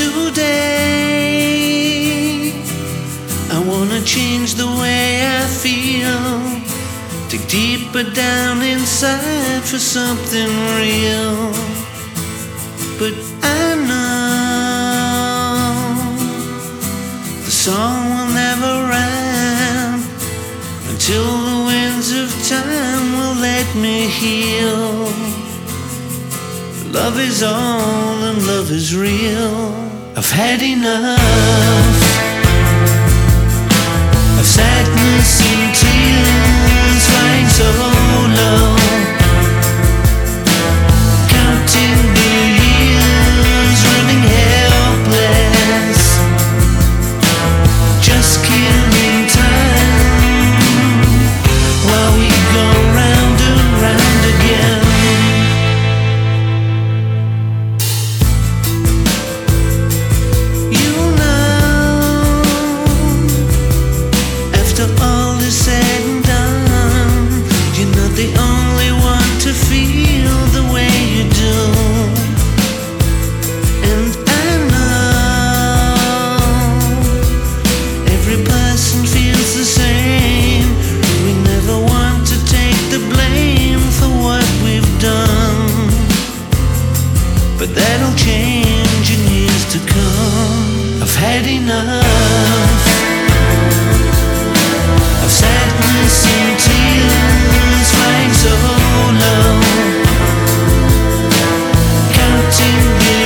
today. I wanna change the way I feel, dig deeper down inside for something real. But I know the song will never rhyme until the winds of time will let me heal. Love is all and love is real. I've had enough of sadness and tears, flying so low, counting the years, running helpless, just killing time while we go round and round again. After all is said and done, you're not the only one to feel the way you do. And I know every person feels the same. We never want to take the blame for what we've done, but that'll change in years to come. I've had enough of sadness and tears, flying so low, counting the